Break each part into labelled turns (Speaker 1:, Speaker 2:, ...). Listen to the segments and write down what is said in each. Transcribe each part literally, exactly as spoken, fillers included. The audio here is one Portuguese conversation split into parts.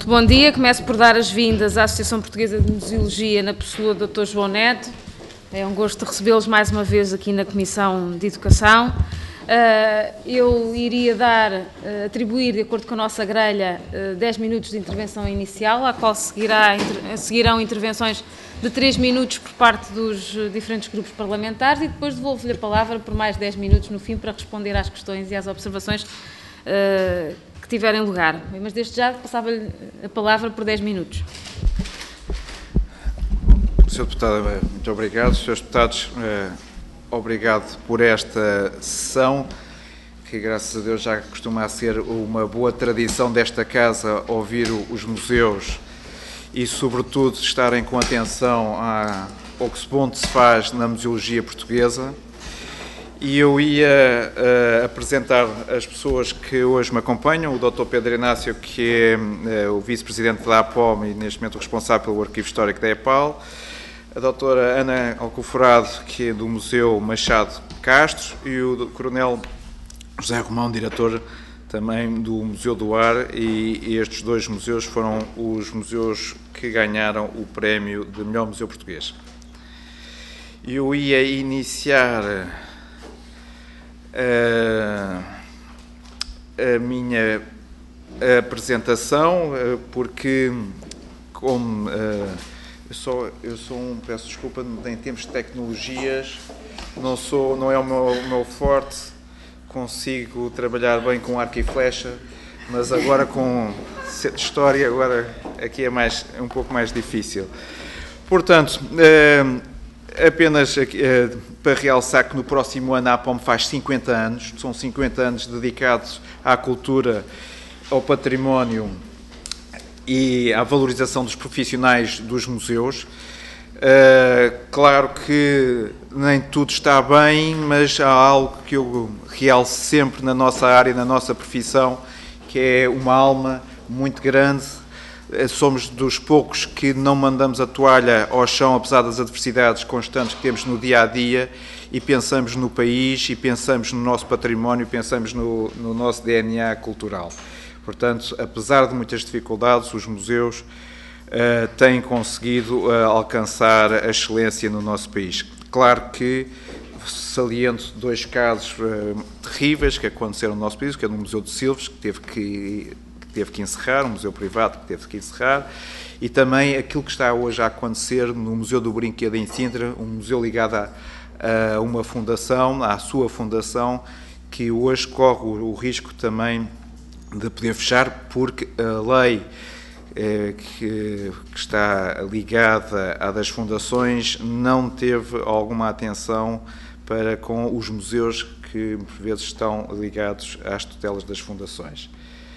Speaker 1: bom dia. Começo por dar as vindas à Associação Portuguesa de Museologia na pessoa do doutor João Neto. É um gosto recebê-los mais uma vez aqui na Comissão de Educação. Eu iria dar, atribuir, de acordo com a nossa grelha, dez minutos de intervenção inicial, à qual seguirá, seguirão intervenções de três minutos por parte dos diferentes grupos parlamentares e depois devolvo-lhe a palavra por mais dez minutos no fim para responder às questões e às observações que tiverem lugar. Mas desde já passava-lhe a palavra por dez minutos.
Speaker 2: senhor Deputado, muito obrigado. senhores Deputados, obrigado por esta sessão, que graças a Deus já costuma ser uma boa tradição desta Casa ouvir os museus e, sobretudo, estarem com atenção ao que bom se faz na museologia portuguesa. E eu ia uh, apresentar as pessoas que hoje me acompanham, o doutor Pedro Inácio, que é uh, o vice-presidente da APOM e neste momento responsável pelo Arquivo Histórico da EPAL, a doutora Ana Alcoforado, que é do Museu Machado Castro, e o coronel José Romão, diretor também do Museu do Ar, e, e estes dois museus foram os museus que ganharam o prémio de melhor museu português. Eu ia iniciar A, a minha apresentação, porque, como uh, eu, sou, eu sou um, peço desculpa, em termos de tecnologias, não, sou, não é o meu, o meu forte, consigo trabalhar bem com arco e flecha, mas agora com história, agora aqui é, mais, é um pouco mais difícil. Portanto, uh, apenas uh, para realçar que no próximo ano a APOM faz cinquenta anos, são cinquenta anos dedicados à cultura, ao património e à valorização dos profissionais dos museus. Uh, claro que nem tudo está bem, mas há algo que eu realço sempre na nossa área, na nossa profissão, que é uma alma muito grande. Somos dos poucos que não mandamos a toalha ao chão, apesar das adversidades constantes que temos no dia-a-dia, e pensamos no país, e pensamos no nosso património, pensamos no, no nosso D N A cultural. Portanto, apesar de muitas dificuldades, os museus uh, têm conseguido uh, alcançar a excelência no nosso país. Claro que saliento dois casos uh, terríveis que aconteceram no nosso país, que é no Museu de Silves, que teve que... teve que encerrar, um museu privado que teve que encerrar, e também aquilo que está hoje a acontecer no Museu do Brinquedo em Sintra, um museu ligado a, a uma fundação, à sua fundação, que hoje corre o, o risco também de poder fechar, porque a lei eh, que, que está ligada à das fundações não teve alguma atenção para com os museus que, por vezes, estão ligados às tutelas das fundações.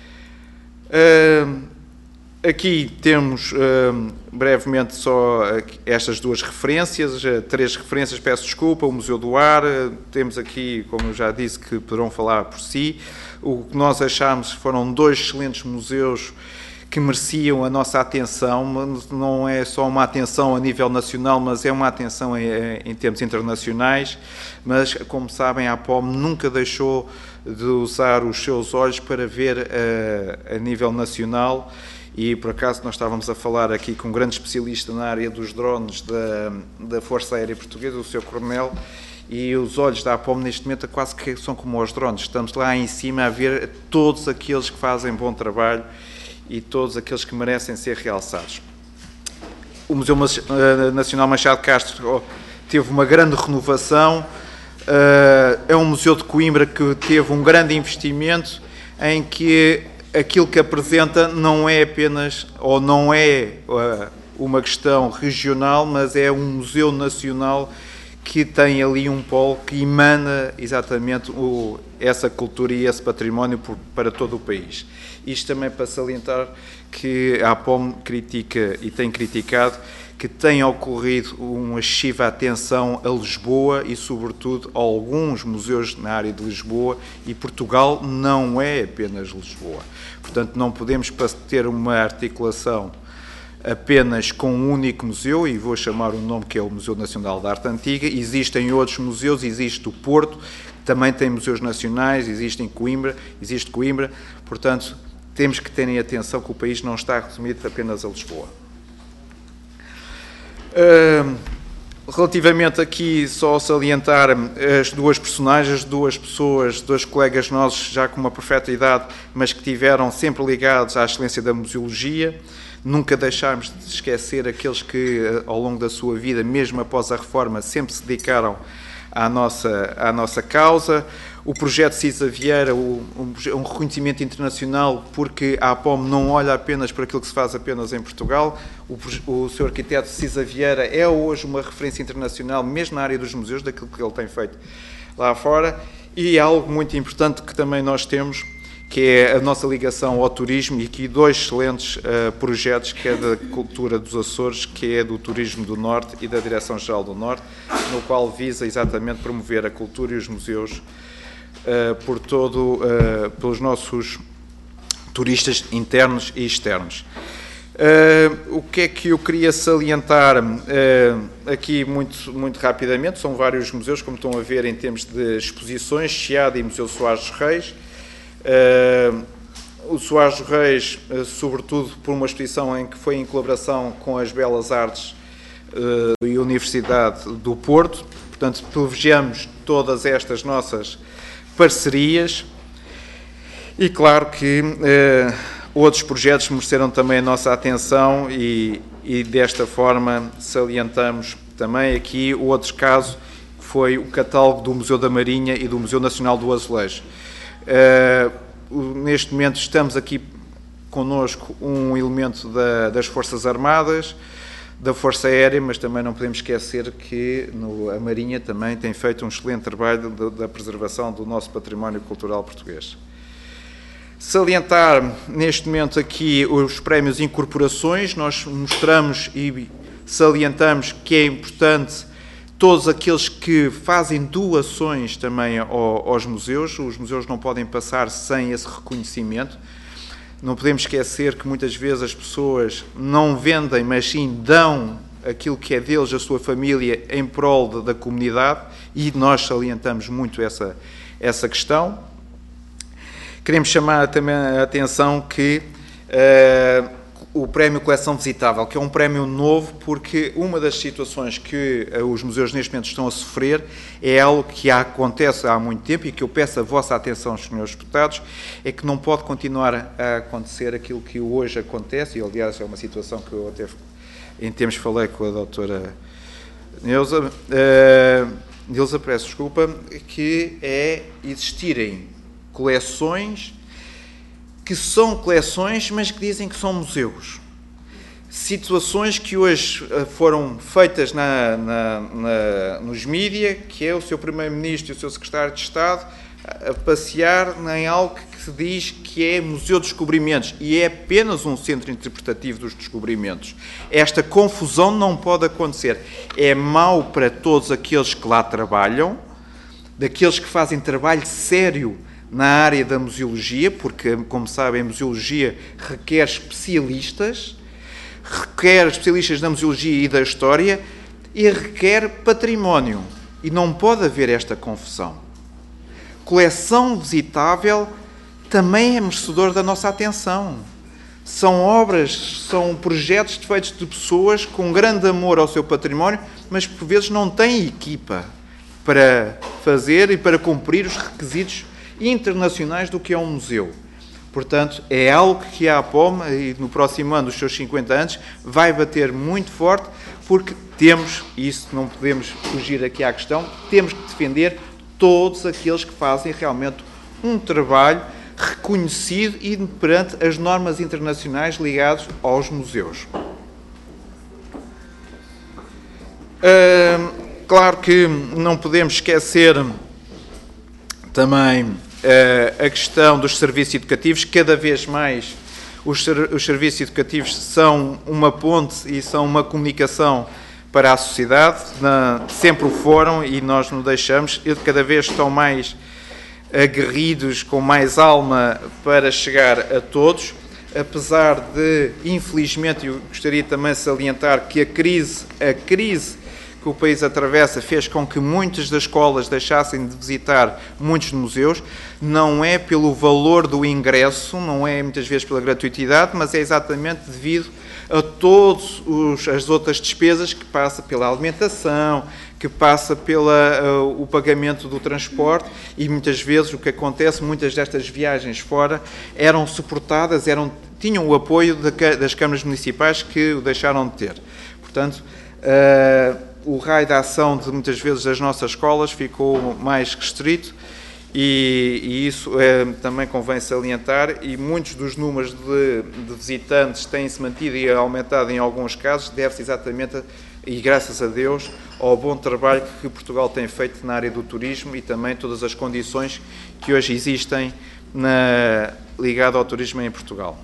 Speaker 2: Uh, aqui temos uh, brevemente só estas duas referências, uh, três referências, peço desculpa, o Museu do Ar, uh, temos aqui, como eu já disse, que poderão falar por si. O que nós achámos foram dois excelentes museus que mereciam a nossa atenção, mas não é só uma atenção a nível nacional, mas é uma atenção em, em termos internacionais, mas, como sabem, a APOM nunca deixou de usar os seus olhos para ver a, a nível nacional, e por acaso nós estávamos a falar aqui com um grande especialista na área dos drones da, da Força Aérea Portuguesa, o seu Coronel, e os olhos da APOM neste momento quase que são como os drones, estamos lá em cima a ver todos aqueles que fazem bom trabalho e todos aqueles que merecem ser realçados. O Museu Nacional Machado Castro teve uma grande renovação. É um museu de Coimbra que teve um grande investimento, em que aquilo que apresenta não é apenas, ou não é uma questão regional, mas é um museu nacional que tem ali um polo que emana exatamente o, essa cultura e esse património por, para todo o país. Isto também para salientar que a APOM critica e tem criticado que tem ocorrido uma excessiva atenção a Lisboa e, sobretudo, a alguns museus na área de Lisboa, e Portugal não é apenas Lisboa. Portanto, não podemos ter uma articulação apenas com um único museu, e vou chamar um nome que é o Museu Nacional de Arte Antiga. Existem outros museus, existe o Porto, também tem museus nacionais, existe em Coimbra, existe Coimbra, portanto, temos que terem atenção que o país não está resumido apenas a Lisboa. Uh, relativamente aqui, só salientar as duas personagens, duas pessoas, dois colegas nossos já com uma perfeita idade, mas que tiveram sempre ligados à excelência da museologia. Nunca deixámos de esquecer aqueles que, ao longo da sua vida, mesmo após a reforma, sempre se dedicaram à nossa, à nossa causa. O projeto Cisa Vieira, um, um reconhecimento internacional, porque a APOM não olha apenas para aquilo que se faz apenas em Portugal. O, o senhor arquiteto Cisa Vieira é hoje uma referência internacional, mesmo na área dos museus, daquilo que ele tem feito lá fora. E algo muito importante que também nós temos, que é a nossa ligação ao turismo, e aqui dois excelentes uh, projetos, que é da Cultura dos Açores, que é do Turismo do Norte e da Direção-Geral do Norte, no qual visa exatamente promover a cultura e os museus uh, por todo, uh, pelos nossos turistas internos e externos. Uh, o que é que eu queria salientar uh, aqui muito, muito rapidamente? São vários museus, como estão a ver, em termos de exposições, Chiado e Museu Soares dos Reis. Uh, o Soares dos Reis, uh, sobretudo por uma exposição em que foi em colaboração com as Belas Artes uh, e a Universidade do Porto. Portanto, privilegiamos todas estas nossas parcerias e, claro, que uh, outros projetos mereceram também a nossa atenção e, e, desta forma, salientamos também aqui o outro caso, que foi o catálogo do Museu da Marinha e do Museu Nacional do Azulejo. Uh, neste momento estamos aqui connosco um elemento da, das Forças Armadas, da Força Aérea, mas também não podemos esquecer que no, a Marinha também tem feito um excelente trabalho de, da preservação do nosso património cultural português. Salientar neste momento aqui os prémios Incorporações. Nós mostramos e salientamos que é importante todos aqueles que fazem doações também aos museus. Os museus não podem passar sem esse reconhecimento. Não podemos esquecer que muitas vezes as pessoas não vendem, mas sim dão aquilo que é deles, a sua família, em prol da comunidade, e nós salientamos muito essa, essa questão. Queremos chamar também a atenção que uh, o Prémio Coleção Visitável, que é um prémio novo, porque uma das situações que os museus neste momento estão a sofrer é algo que acontece há muito tempo e que eu peço a vossa atenção, senhores deputados, é que não pode continuar a acontecer aquilo que hoje acontece, e aliás é uma situação que eu até em tempos falei com a doutora Neuza, uh, Neuza, peço desculpa, que é existirem coleções que são coleções, mas que dizem que são museus. Situações que hoje foram feitas na, na, na, nos mídias, que é o seu Primeiro-Ministro e o seu Secretário de Estado a passear em algo que se diz que é Museu de Descobrimentos, e é apenas um centro interpretativo dos descobrimentos. Esta confusão não pode acontecer. É mau para todos aqueles que lá trabalham, daqueles que fazem trabalho sério na área da museologia, porque, como sabem, a museologia requer especialistas, requer especialistas da museologia e da história, e requer património. E não pode haver esta confusão. Coleção visitável também é merecedor da nossa atenção. São obras, são projetos feitos de pessoas com grande amor ao seu património, mas por vezes não têm equipa para fazer e para cumprir os requisitos internacionais do que é um museu. Portanto, é algo que a APOM, e no próximo ano, dos seus cinquenta anos, vai bater muito forte, porque temos, e isso não podemos fugir aqui à questão, temos que defender todos aqueles que fazem realmente um trabalho reconhecido e perante as normas internacionais ligadas aos museus. Uh, claro que não podemos esquecer também uh, a questão dos serviços educativos. Cada vez mais os, ser, os serviços educativos são uma ponte e são uma comunicação para a sociedade, na, sempre o foram e nós não deixamos, e cada vez estão mais aguerridos, com mais alma para chegar a todos, apesar de, infelizmente, eu gostaria também de salientar que a crise, a crise que o país atravessa fez com que muitas das escolas deixassem de visitar muitos museus. Não é pelo valor do ingresso, não é muitas vezes pela gratuitidade, mas é exatamente devido a todas as outras despesas que passa pela alimentação, que passa pelo uh, pagamento do transporte, e muitas vezes o que acontece, muitas destas viagens fora eram suportadas, eram, tinham o apoio de, das câmaras municipais que o deixaram de ter. Portanto, uh, o raio de ação de muitas vezes das nossas escolas ficou mais restrito, e, e isso é, também convém salientar, e muitos dos números de, de visitantes têm-se mantido e aumentado em alguns casos, deve-se exatamente, a, e graças a Deus, ao bom trabalho que Portugal tem feito na área do turismo e também todas as condições que hoje existem na, ligado ao turismo em Portugal.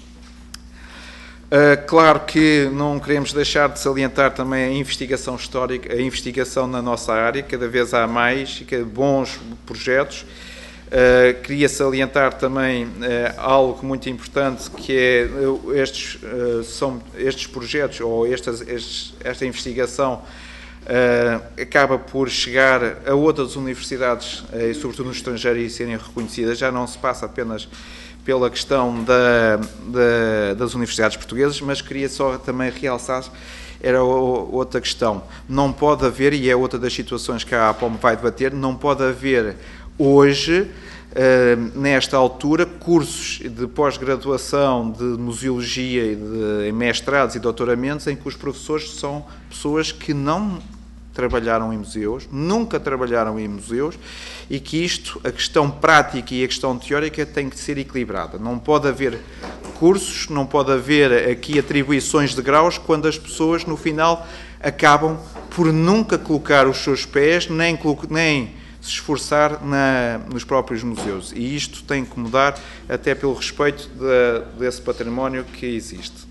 Speaker 2: Uh, claro que não queremos deixar de salientar também a investigação histórica, a investigação na nossa área, cada vez há mais, bons projetos. Uh, queria salientar também uh, algo muito importante, que é uh, estes, uh, são, estes projetos, ou estas, estes, esta investigação uh, acaba por chegar a outras universidades, uh, sobretudo no estrangeiro, e serem reconhecidas. Já não se passa apenas pela questão da, da, das universidades portuguesas, mas queria só também realçar, era outra questão. Não pode haver, e é outra das situações que a APOM vai debater, não pode haver hoje, nesta altura, cursos de pós-graduação de museologia, e de mestrados e doutoramentos, em que os professores são pessoas que não trabalharam em museus, nunca trabalharam em museus, e que isto, a questão prática e a questão teórica, tem que ser equilibrada. Não pode haver cursos, não pode haver aqui atribuições de graus, quando as pessoas, no final, acabam por nunca colocar os seus pés, nem, nem se esforçar na, nos próprios museus. E isto tem que mudar, até pelo respeito de, desse património que existe.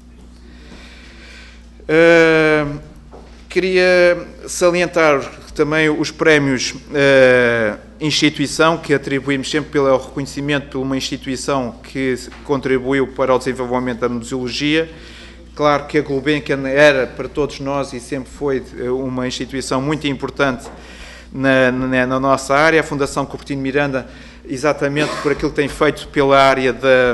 Speaker 2: Uh, Queria salientar também os prémios uh, instituição, que atribuímos sempre pelo reconhecimento por uma instituição que contribuiu para o desenvolvimento da museologia. Claro que a Gulbenkian era, para todos nós, e sempre foi uma instituição muito importante na, na, na nossa área. A Fundação Coutinho Miranda, exatamente por aquilo que tem feito pela área da,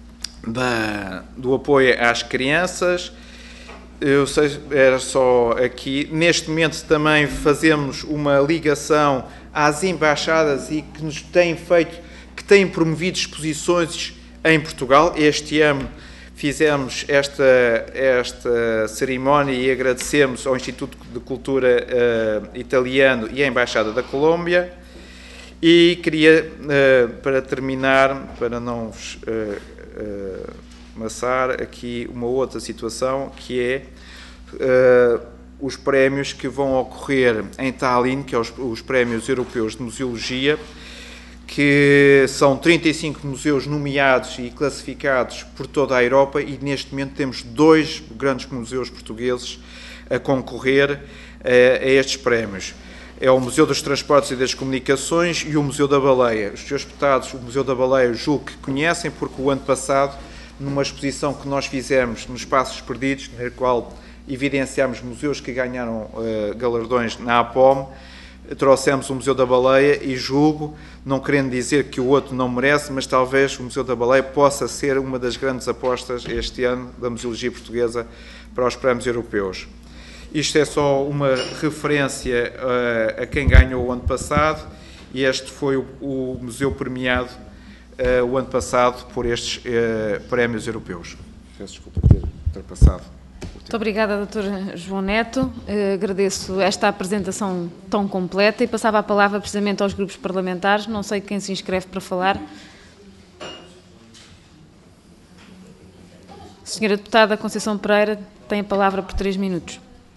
Speaker 2: da, do apoio às crianças. Eu sei, era só aqui. Neste momento também fazemos uma ligação às embaixadas e que nos têm feito, que têm promovido exposições em Portugal. Este ano fizemos esta, esta cerimónia e agradecemos ao Instituto de Cultura uh, Italiano e à Embaixada da Colômbia. E queria, uh, para terminar, para não vos uh, uh, amassar, aqui uma outra situação, que é uh, os prémios que vão ocorrer em Tallinn, que é os, os prémios europeus de museologia, que são trinta e cinco museus nomeados e classificados por toda a Europa, e neste momento temos dois grandes museus portugueses a concorrer uh, a estes prémios. É o Museu dos Transportes e das Comunicações e o Museu da Baleia. Os senhores deputados, o Museu da Baleia, julgo que conhecem, porque o ano passado, numa exposição que nós fizemos nos Passos Perdidos, na qual evidenciámos museus que ganharam uh, galardões na APOM, trouxemos o Museu da Baleia e julgo, não querendo dizer que o outro não merece, mas talvez o Museu da Baleia possa ser uma das grandes apostas este ano da museologia portuguesa para os prémios europeus. Isto é só uma referência uh, a quem ganhou o ano passado, e este foi o, o museu premiado uh, o ano passado por estes uh, prémios europeus. Peço desculpa por ter ultrapassado.
Speaker 1: Muito obrigada, doutor João Neto. Uh, agradeço esta apresentação tão completa e passava a palavra precisamente aos grupos parlamentares. Não sei quem se inscreve para falar. Senhora Deputada Conceição Pereira, tem a palavra por três minutos.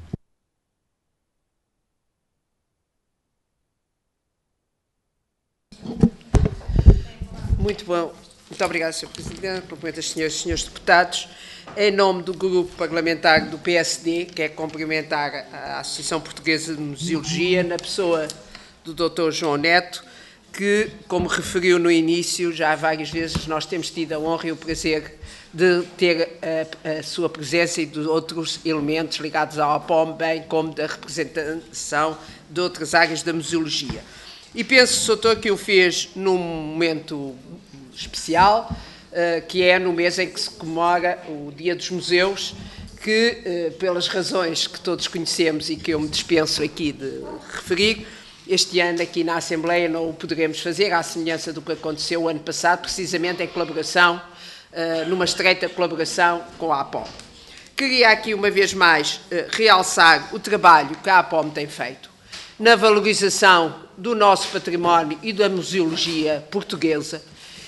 Speaker 3: Muito bom. Muito obrigada, senhor Presidente. Cumprimento as senhoras e senhores deputados. Em nome do grupo parlamentar do P S D, quero cumprimentar a Associação Portuguesa de Museologia, na pessoa do doutor João Neto, que, como referiu no início, já várias vezes nós temos tido a honra e o prazer de ter a, a sua presença e de outros elementos ligados à APOM, bem como da representação de outras áreas da museologia. E penso, doutor, que o fez num momento especial, uh, que é no mês em que se comemora o Dia dos Museus, que, uh, pelas razões que todos conhecemos e que eu me dispenso aqui de referir, este ano aqui na Assembleia não o poderemos fazer, à semelhança do que aconteceu o ano passado, precisamente em colaboração, uh, numa estreita colaboração com a APOM. Queria aqui, uma vez mais, uh, realçar o trabalho que a APOM tem feito na valorização do nosso património e da museologia portuguesa.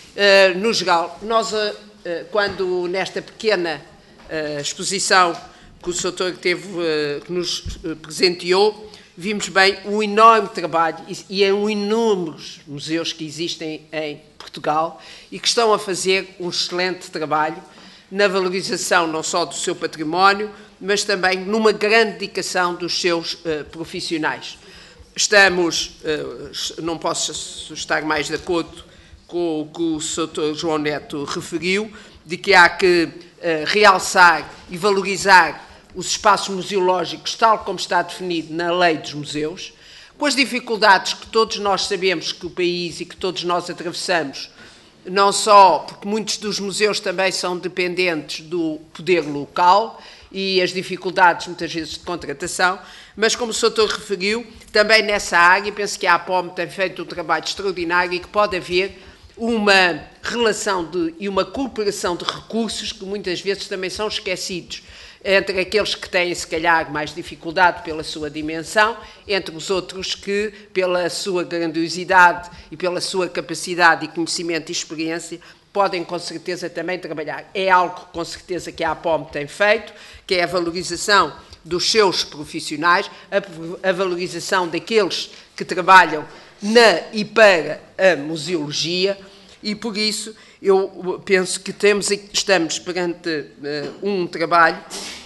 Speaker 3: Uh, no geral, nós, uh, quando nesta pequena uh, exposição que o doutor teve, uh, que nos presenteou, vimos bem o enorme trabalho e, e em inúmeros museus que existem em Portugal e que estão a fazer um excelente trabalho na valorização não só do seu património, mas também numa grande dedicação dos seus uh, profissionais. Estamos, uh, não posso estar mais de acordo com o que o doutor João Neto referiu, de que há que uh, realçar e valorizar os espaços museológicos, tal como está definido na Lei dos Museus, com as dificuldades que todos nós sabemos que o país e que todos nós atravessamos, não só porque muitos dos museus também são dependentes do poder local e as dificuldades, muitas vezes, de contratação, mas, como o doutor referiu, também nessa área, penso que a APOM tem feito um trabalho extraordinário e que pode haver uma relação de, e uma cooperação de recursos que muitas vezes também são esquecidos entre aqueles que têm, se calhar, mais dificuldade pela sua dimensão, entre os outros que, pela sua grandiosidade e pela sua capacidade e conhecimento e experiência, podem, com certeza, também trabalhar. É algo, com certeza, que a APOM tem feito, que é a valorização dos seus profissionais, a, a valorização daqueles que trabalham na e para a museologia, e, por isso, eu penso que temos, estamos perante uh, um trabalho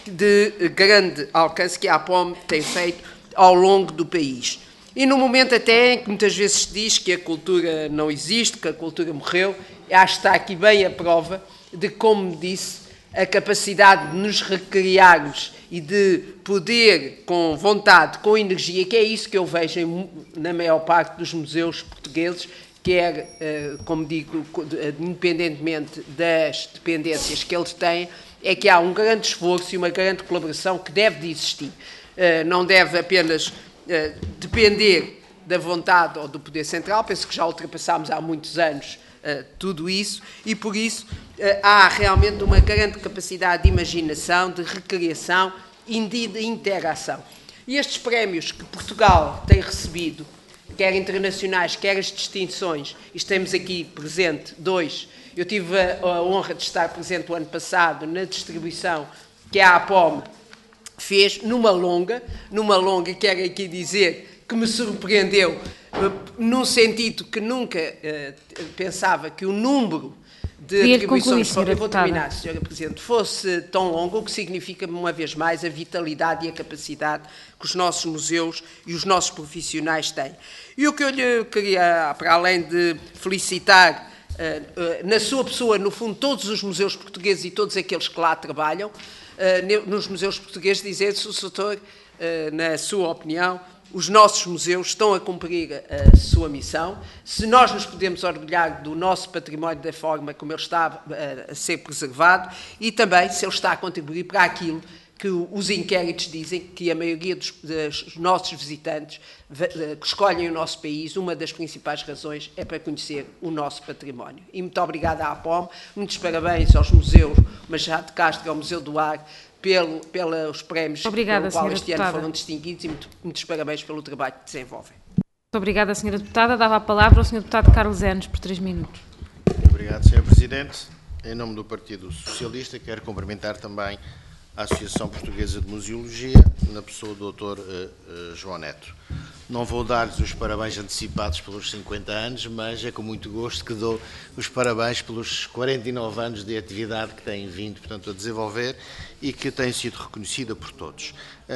Speaker 3: de grande alcance que a APOM tem feito ao longo do país. E no momento até em que muitas vezes se diz que a cultura não existe, que a cultura morreu, acho que está aqui bem a prova de, como disse, a capacidade de nos recriarmos e de poder, com vontade, com energia, que é isso que eu vejo em, na maior parte dos museus portugueses, quer, como digo, independentemente das dependências que eles têm, é que há um grande esforço e uma grande colaboração que deve de existir. Não deve apenas depender da vontade ou do poder central, penso que já ultrapassámos há muitos anos tudo isso, e por isso há realmente uma grande capacidade de imaginação, de recriação e de interação. E estes prémios que Portugal tem recebido, quer internacionais, quer as distinções, e temos aqui presente dois. Eu tive a, a honra de estar presente o ano passado na distribuição que a APOM fez, numa longa, numa longa, quero aqui dizer que me surpreendeu, num sentido que nunca uh, pensava que o número de atribuições, eu vou terminar, senhora Presidente, fosse tão longo, o que significa, uma vez mais, a vitalidade e a capacidade que os nossos museus e os nossos profissionais têm. E o que eu lhe queria, para além de felicitar, uh, uh, na sua pessoa, no fundo, todos os museus portugueses e todos aqueles que lá trabalham, uh, nos museus portugueses, dizer, se o doutor, uh, na sua opinião, os nossos museus estão a cumprir a sua missão. Se nós nos podemos orgulhar do nosso património da forma como ele está a ser preservado e também se ele está a contribuir para aquilo que os inquéritos dizem, que a maioria dos, dos nossos visitantes que escolhem o nosso país, uma das principais razões é para conhecer o nosso património. E muito obrigada à APOM, muitos parabéns aos museus, Machado de Castro e ao Museu do Ar, Pelo, pelos prémios
Speaker 1: obrigada,
Speaker 3: pelo qual este
Speaker 1: deputada.
Speaker 3: ano foram distinguidos e muito, muitos parabéns pelo trabalho que desenvolvem.
Speaker 1: Muito obrigada, senhora Deputada. Dava a palavra ao senhor Deputado Carlos Enes, por três minutos.
Speaker 4: Obrigado, senhor Presidente. Em nome do Partido Socialista, quero cumprimentar também a Associação Portuguesa de Museologia, na pessoa do doutor uh, uh, João Neto. não vou dar-lhes os parabéns antecipados pelos cinquenta anos, mas é com muito gosto que dou os parabéns pelos quarenta e nove anos de atividade que têm vindo, portanto, a desenvolver e que tem sido reconhecida por todos.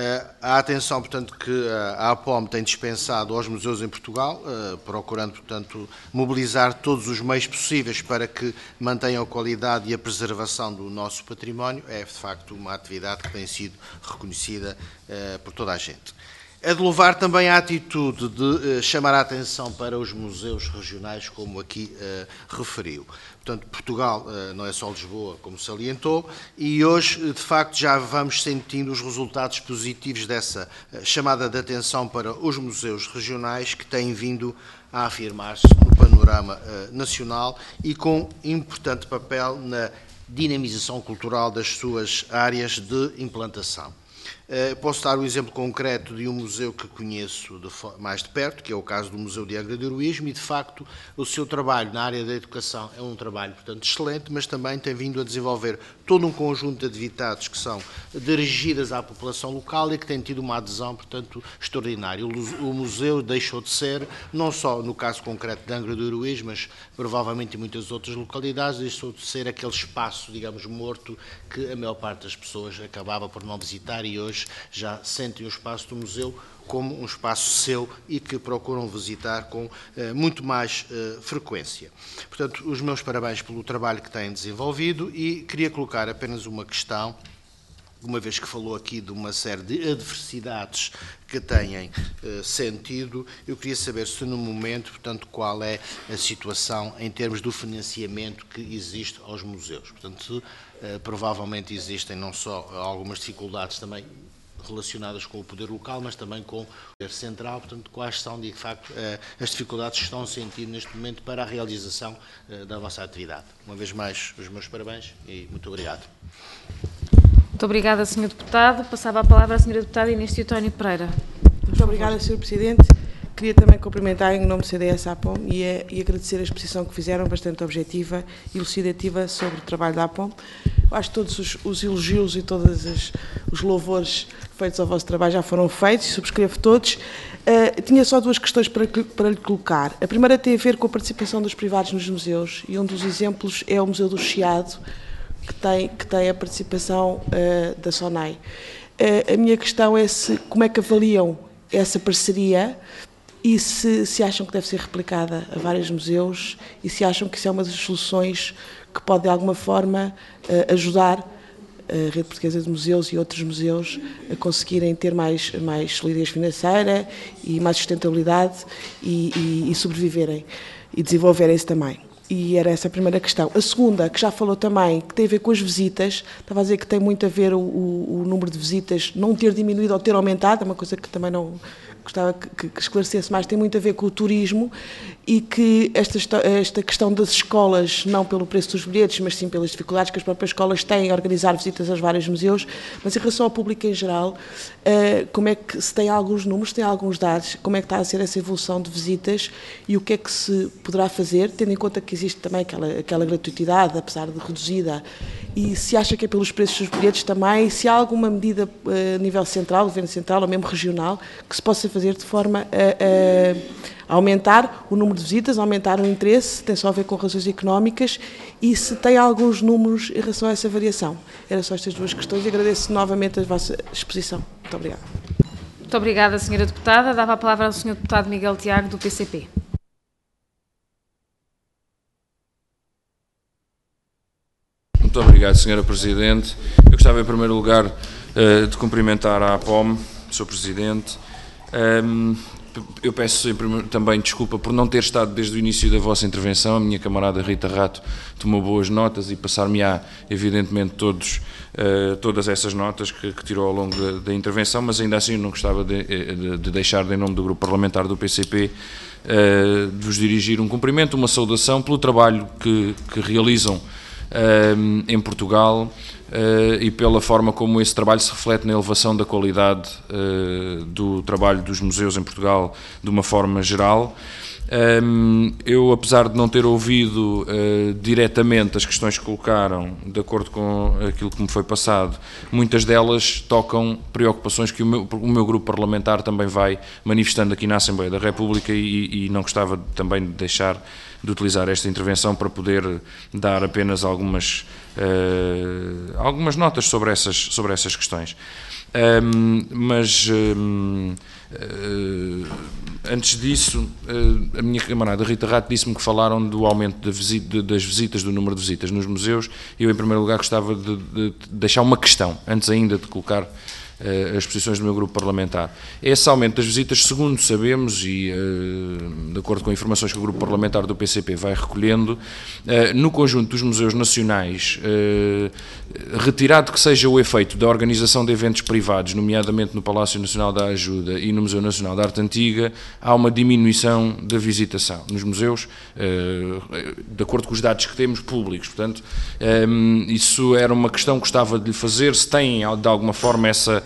Speaker 4: A atenção, portanto, que a APOM tem dispensado aos museus em Portugal, procurando, portanto, mobilizar todos os meios possíveis para que mantenham a qualidade e a preservação do nosso património, é, de facto, uma atividade que tem sido reconhecida por toda a gente. É de louvar também a atitude de chamar a atenção para os museus regionais, como aqui referiu. Portanto, Portugal não é só Lisboa, como salientou, e hoje, de facto, já vamos sentindo os resultados positivos dessa chamada de atenção para os museus regionais, que têm vindo a afirmar-se no panorama nacional e com importante papel na dinamização cultural das suas áreas de implantação. Posso dar um exemplo concreto de um museu que conheço de, mais de perto, que é o caso do Museu de Agroheroísmo, e de facto o seu trabalho na área da educação é um trabalho, portanto, excelente, mas também tem vindo a desenvolver todo um conjunto de atividades que são dirigidas à população local e que têm tido uma adesão, portanto, extraordinária. O museu deixou de ser, não só no caso concreto de Agroheroísmo, mas provavelmente em muitas outras localidades, deixou de ser aquele espaço, digamos, morto que a maior parte das pessoas acabava por não visitar e hoje já sentem o espaço do museu como um espaço seu e que procuram visitar com eh, muito mais eh, frequência. Portanto, os meus parabéns pelo trabalho que têm desenvolvido e queria colocar apenas uma questão, uma vez que falou aqui de uma série de adversidades que têm eh, sentido, eu queria saber se no momento, portanto, qual é a situação em termos do financiamento que existe aos museus. Portanto, se, eh, provavelmente existem não só algumas dificuldades também relacionadas com o poder local, mas também com o poder central, portanto, quais são, de facto, as dificuldades que estão a sentir neste momento para a realização da vossa atividade. Uma vez mais, os meus parabéns e muito obrigado.
Speaker 1: Muito obrigada, senhor Deputado. Passava a palavra à senhora Deputada Inês Teotónio Pereira.
Speaker 5: Muito obrigada, senhor Presidente. Queria também cumprimentar em nome do C D S APOM e, é, e agradecer a exposição que fizeram, bastante objetiva e elucidativa sobre o trabalho da APOM. Acho que todos os, os elogios e todos os, os louvores feitos ao vosso trabalho já foram feitos, subscrevo todos. Uh, tinha só duas questões para, para lhe colocar. A primeira tem a ver com a participação dos privados nos museus e um dos exemplos é o Museu do Chiado, que tem, que tem a participação uh, da SONAI. Uh, a minha questão é se, como é que avaliam essa parceria e se, se acham que deve ser replicada a vários museus e se acham que isso é uma das soluções que pode, de alguma forma, ajudar a Rede Portuguesa de Museus e outros museus a conseguirem ter mais, mais solidez financeira e mais sustentabilidade e, e, e sobreviverem e desenvolverem-se também. E era essa a primeira questão. A segunda, que já falou também, que tem a ver com as visitas, estava a dizer que tem muito a ver o, o, o número de visitas não ter diminuído ou ter aumentado, é uma coisa que também não gostava que, que esclarecesse mais, tem muito a ver com o turismo e que esta, esta questão das escolas, não pelo preço dos bilhetes, mas sim pelas dificuldades que as próprias escolas têm em organizar visitas aos vários museus, mas em relação ao público em geral, como é que, se tem alguns números, se tem alguns dados, como é que está a ser essa evolução de visitas e o que é que se poderá fazer, tendo em conta que existe também aquela, aquela gratuitidade, apesar de reduzida, e se acha que é pelos preços dos bilhetes também, se há alguma medida a nível central, governo central ou mesmo regional, que se possa fazer de forma a, a aumentar o número de visitas, aumentar o interesse, tem só a ver com razões económicas, e se tem alguns números em relação a essa variação. Eram só estas duas questões e agradeço novamente a vossa exposição. Muito obrigada.
Speaker 1: Muito obrigada, senhora Deputada. Dava a palavra ao senhor Deputado Miguel Tiago, do P C P.
Speaker 6: Muito obrigado, senhora Presidente. Eu gostava, em primeiro lugar, de cumprimentar a APOM, senhor Presidente. Eu peço também desculpa por não ter estado desde o início da vossa intervenção. A minha camarada Rita Rato tomou boas notas e passar-me-á, evidentemente, todos, todas essas notas que, que tirou ao longo da, da intervenção, mas ainda assim eu não gostava de, de, de deixar, em nome do Grupo Parlamentar do P C P, de vos dirigir um cumprimento, uma saudação pelo trabalho que, que realizam em Portugal e pela forma como esse trabalho se reflete na elevação da qualidade do trabalho dos museus em Portugal de uma forma geral. Um, eu, apesar de não ter ouvido uh, diretamente as questões que colocaram, de acordo com aquilo que me foi passado, muitas delas tocam preocupações que o meu, o meu grupo parlamentar também vai manifestando aqui na Assembleia da República e, e não gostava também de deixar de utilizar esta intervenção para poder dar apenas algumas, uh, algumas notas sobre essas, sobre essas questões. Um, mas um, uh, antes disso, uh, a minha camarada Rita Rato disse-me que falaram do aumento da visita, das visitas, do número de visitas nos museus. Eu, em primeiro lugar, gostava de, de, de deixar uma questão, antes ainda de colocar uh, as posições do meu grupo parlamentar. Esse aumento das visitas, segundo sabemos, e uh, de acordo com informações que o grupo parlamentar do P C P vai recolhendo, uh, no conjunto dos museus nacionais, uh, retirado que seja o efeito da organização de eventos privados, nomeadamente no Palácio Nacional da Ajuda e no Museu Nacional da Arte Antiga, há uma diminuição da visitação nos museus, de acordo com os dados que temos públicos. Portanto, isso era uma questão que gostava de lhe fazer, se tem de alguma forma essa,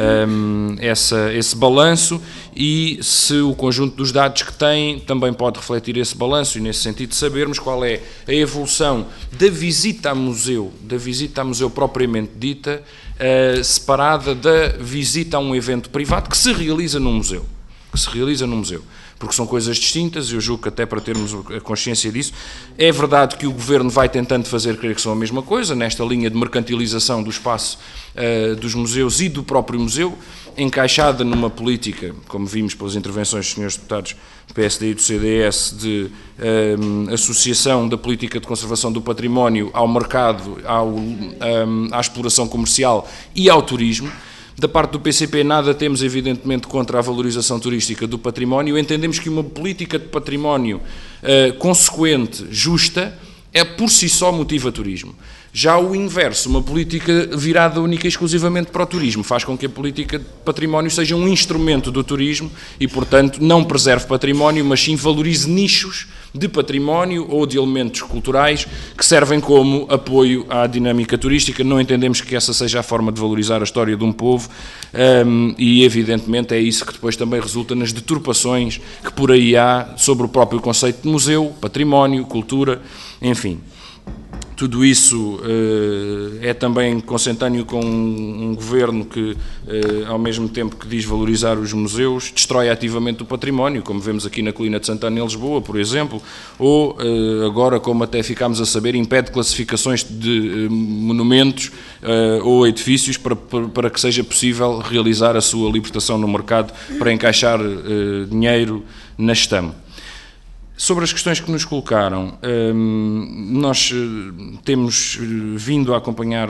Speaker 6: essa, esse balanço e se o conjunto dos dados que tem também pode refletir esse balanço e, nesse sentido, sabermos qual é a evolução da visita a museu, da visita a museu propriamente dita, uh, separada da visita a um evento privado que se realiza num museu, que se realiza num museu, porque são coisas distintas, eu julgo que até para termos a consciência disso. É verdade que o Governo vai tentando fazer crer que são a mesma coisa, nesta linha de mercantilização do espaço uh, dos museus e do próprio museu, encaixada numa política, como vimos pelas intervenções dos senhores deputados do P S D e do C D S, de um, associação da política de conservação do património ao mercado, ao, um, à exploração comercial e ao turismo. Da parte do P C P nada temos, evidentemente, contra a valorização turística do património. Entendemos que uma política de património uh, consequente, justa, é por si só motiva turismo. Já o inverso, uma política virada única e exclusivamente para o turismo, faz com que a política de património seja um instrumento do turismo e, portanto, não preserve património, mas sim valorize nichos de património ou de elementos culturais que servem como apoio à dinâmica turística. Não entendemos que essa seja a forma de valorizar a história de um povo um, e, evidentemente, é isso que depois também resulta nas deturpações que por aí há sobre o próprio conceito de museu, património, cultura, enfim. Tudo isso uh, é também consentâneo com um, um governo que, uh, ao mesmo tempo que diz valorizar os museus, destrói ativamente o património, como vemos aqui na Colina de Santana, em Lisboa, por exemplo, ou uh, agora, como até ficámos a saber, impede classificações de uh, monumentos uh, ou edifícios para, para, para que seja possível realizar a sua libertação no mercado para encaixar uh, dinheiro na estame. Sobre as questões que nos colocaram, nós temos vindo a acompanhar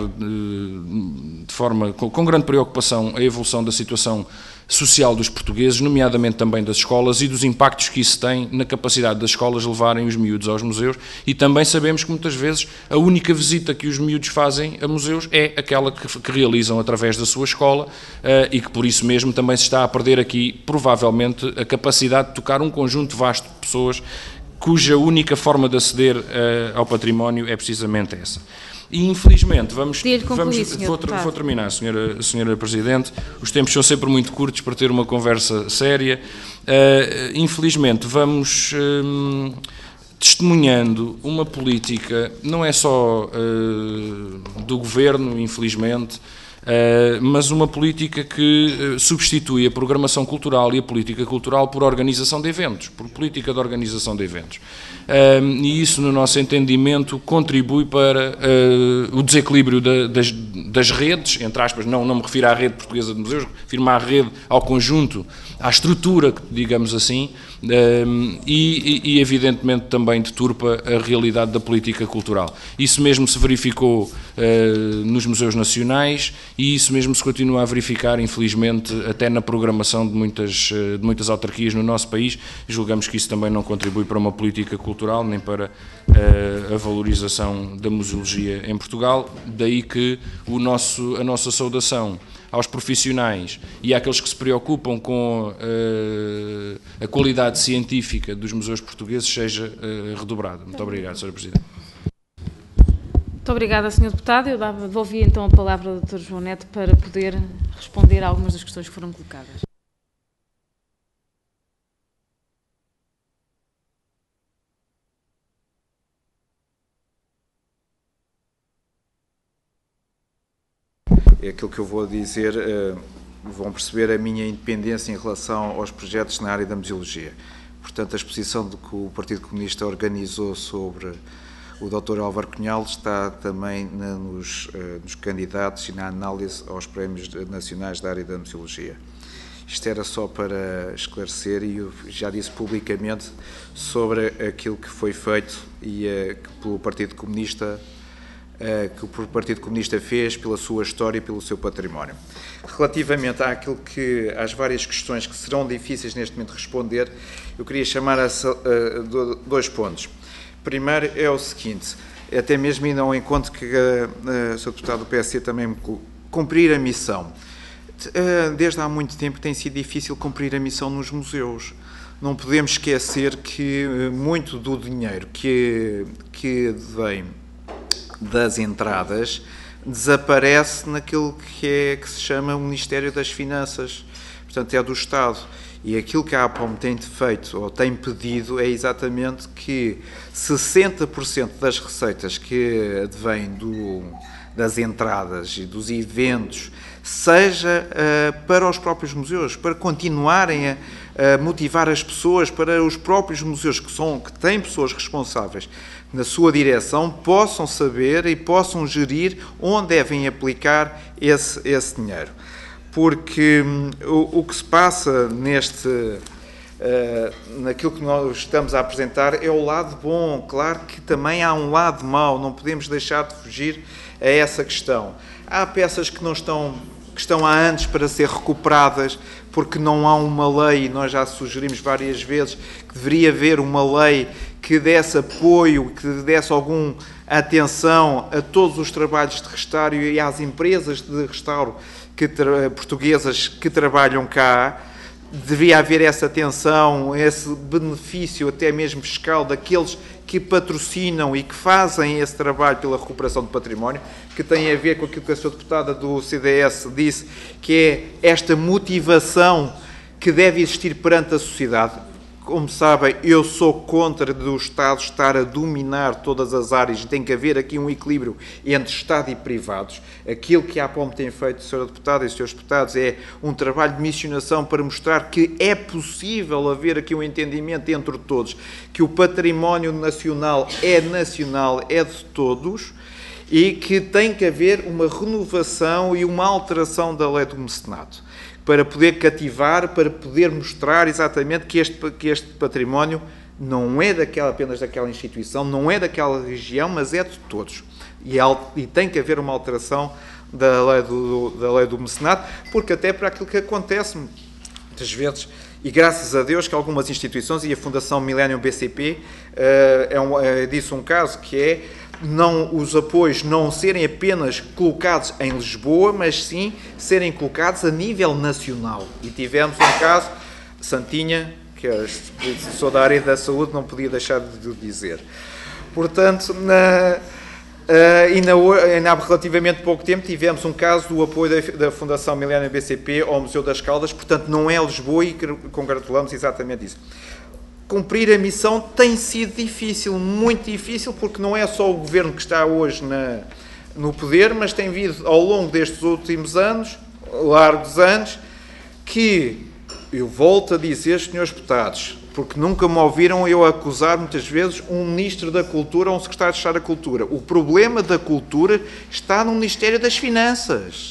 Speaker 6: de forma, com grande preocupação, a evolução da situação social dos portugueses, nomeadamente também das escolas, e dos impactos que isso tem na capacidade das escolas levarem os miúdos aos museus, e também sabemos que muitas vezes a única visita que os miúdos fazem a museus é aquela que, que realizam através da sua escola, uh, e que por isso mesmo também se está a perder aqui, provavelmente, a capacidade de tocar um conjunto vasto de pessoas cuja única forma de aceder uh, ao património é precisamente essa. E, infelizmente, vamos,
Speaker 1: concluir,
Speaker 6: vamos vou, vou terminar, senhora, senhora Presidente, os tempos são sempre muito curtos para ter uma conversa séria. Uh, infelizmente, vamos um, testemunhando uma política, não é só uh, do Governo, infelizmente, Uh, mas uma política que uh, substitui a programação cultural e a política cultural por organização de eventos, por política de organização de eventos. Uh, e isso, no nosso entendimento, contribui para uh, o desequilíbrio da, das, das redes, entre aspas, não, não me refiro à rede portuguesa de museus, refiro-me à rede, ao conjunto, à estrutura, digamos assim, uh, e, e evidentemente também deturpa a realidade da política cultural. Isso mesmo se verificou uh, nos museus nacionais, e isso mesmo se continua a verificar, infelizmente, até na programação de muitas, de muitas autarquias no nosso país. Julgamos que isso também não contribui para uma política cultural, nem para uh, a valorização da museologia em Portugal. Daí que o nosso, a nossa saudação aos profissionais e àqueles que se preocupam com uh, a qualidade científica dos museus portugueses seja uh, redobrada. Muito obrigado, senhora Presidente.
Speaker 1: Muito obrigada, senhor Deputado. Eu devolvi então a palavra ao doutor João Neto para poder responder a algumas das questões que foram colocadas.
Speaker 2: é aquilo que eu vou dizer, vão perceber a minha independência em relação aos projetos na área da museologia. Portanto, a exposição que o Partido Comunista organizou sobre o doutor Álvaro Cunhal está também na, nos, nos candidatos e na análise aos prémios nacionais da área da museologia. Isto era só para esclarecer, e eu já disse publicamente sobre aquilo que foi feito e uh, que pelo Partido Comunista, uh, que o Partido Comunista fez pela sua história e pelo seu património. Relativamente àquilo que, às várias questões que serão difíceis neste momento de responder, eu queria chamar a, uh, dois pontos. Primeiro é o seguinte, até mesmo indo ao encontro que uh, o senhor deputado do P S C também me cumprir a missão. Desde há muito tempo tem sido difícil cumprir a missão nos museus. Não podemos esquecer que muito do dinheiro que, que vem das entradas desaparece naquilo que, é, que se chama o Ministério das Finanças, portanto é do Estado. E aquilo que a APOM tem feito ou tem pedido é exatamente que sessenta por cento das receitas que advêm do, das entradas e dos eventos seja uh, para os próprios museus, para continuarem a, a motivar as pessoas, para os próprios museus que, são, que têm pessoas responsáveis na sua direção, possam saber e possam gerir onde devem aplicar esse, esse dinheiro. Porque um, o, o que se passa neste, uh, naquilo que nós estamos a apresentar é o lado bom. Claro que também há um lado mau, não podemos deixar de fugir a essa questão. Há peças que não estão... que estão há anos para ser recuperadas, porque não há uma lei, e nós já sugerimos várias vezes que deveria haver uma lei que desse apoio, que desse alguma atenção a todos os trabalhos de restauro e às empresas de restauro que, portuguesas que trabalham cá. Devia haver essa atenção, esse benefício até mesmo fiscal daqueles que patrocinam e que fazem esse trabalho pela recuperação do património, que tem a ver com aquilo que a sua deputada do C D S disse, que é esta motivação que deve existir perante a sociedade. Como sabem, eu sou contra do Estado estar a dominar todas as áreas, tem que haver aqui um equilíbrio entre Estado e privados. Aquilo que a APOM tem feito, senhora Deputada e senhores Deputados, é um trabalho de missionação para mostrar que é possível haver aqui um entendimento entre todos, que o património nacional é nacional, é de todos, e que tem que haver uma renovação e uma alteração da lei do mecenato, para poder cativar, para poder mostrar exatamente que este, que este património não é daquela, apenas daquela instituição, não é daquela região, mas é de todos. E, e tem que haver uma alteração da lei do, da lei do mecenato, porque até para aquilo que acontece muitas vezes, e graças a Deus que algumas instituições, e a Fundação Millennium B C P uh, é um, é disso um caso, que é não, os apoios não serem apenas colocados em Lisboa, mas sim serem colocados a nível nacional. E tivemos um caso, Santinha, que sou da área da saúde, não podia deixar de dizer. Portanto, na, uh, e na, há relativamente pouco tempo tivemos um caso do apoio da, da Fundação Millennium B C P ao Museu das Caldas, portanto não é Lisboa, e congratulamos exatamente isso. Cumprir a missão tem sido difícil, muito difícil, porque não é só o governo que está hoje na, no poder, mas tem vindo ao longo destes últimos anos, largos anos, que, eu volto a dizer, senhores deputados, porque nunca me ouviram eu acusar muitas vezes um Ministro da Cultura ou um Secretário de Estado da Cultura. O problema da cultura está no Ministério das Finanças.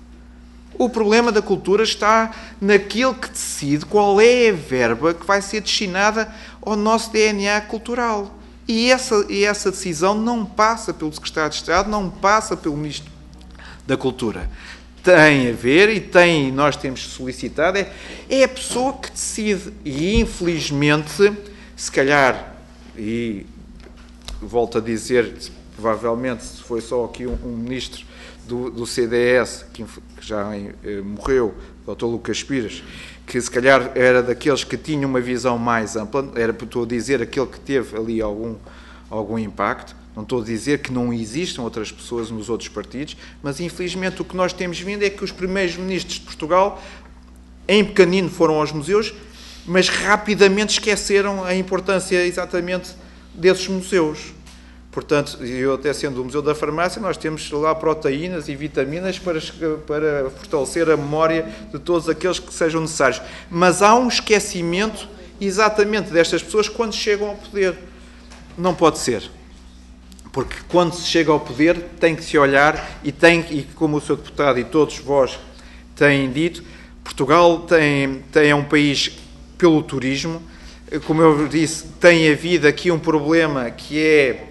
Speaker 2: O problema da cultura está naquilo que decide qual é a verba que vai ser destinada ao nosso D N A cultural. E essa, e essa decisão não passa pelo Secretário de Estado, não passa pelo Ministro da Cultura. Tem a ver, e tem, nós temos solicitado, é, é a pessoa que decide. E, infelizmente, se calhar, e volto a dizer, provavelmente, se foi só aqui um, um Ministro do, do C D S, que, que já eh, morreu, o doutor Lucas Pires, que se calhar era daqueles que tinham uma visão mais ampla, era, estou a dizer, aquele que teve ali algum, algum impacto. Não estou a dizer que não existam outras pessoas nos outros partidos, mas infelizmente o que nós temos vindo é que os primeiros ministros de Portugal, em pequenino, foram aos museus, mas rapidamente esqueceram a importância exatamente desses museus. Portanto, eu até sendo o Museu da Farmácia, nós temos lá proteínas e vitaminas para, para fortalecer a memória de todos aqueles que sejam necessários. Mas há um esquecimento exatamente destas pessoas quando chegam ao poder. Não pode ser. Porque quando se chega ao poder tem que se olhar e tem, e como o senhor deputado e todos vós têm dito, Portugal tem, tem é um país pelo turismo. Como eu disse, tem havido aqui um problema que é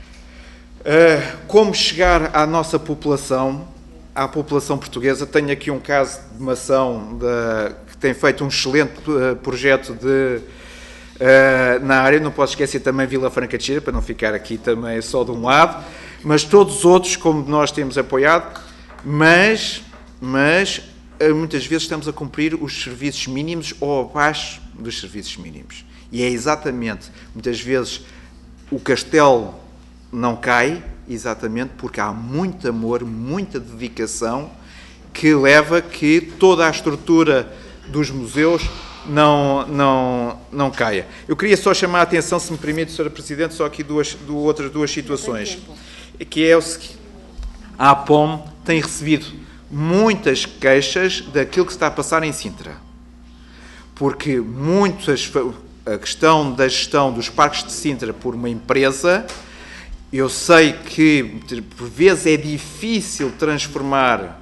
Speaker 2: uh, como chegar à nossa população, à população portuguesa. Tenho aqui um caso de uma ação de, que tem feito um excelente uh, projeto de, uh, na área. Não posso esquecer também Vila Franca de Xira, para não ficar aqui também só de um lado, mas todos os outros, como nós temos apoiado, mas, mas uh, muitas vezes estamos a cumprir os serviços mínimos ou abaixo dos serviços mínimos. E é exatamente, muitas vezes, o castelo não cai, exatamente porque há muito amor, muita dedicação, que leva que toda a estrutura dos museus não, não, não caia. Eu queria só chamar a atenção, se me permite, senhora Presidente, só aqui duas, duas, outras duas situações. Que é o seguinte: a APOM tem recebido muitas queixas daquilo que se está a passar em Sintra. Porque muitas... a questão da gestão dos parques de Sintra por uma empresa, eu sei que por vezes é difícil transformar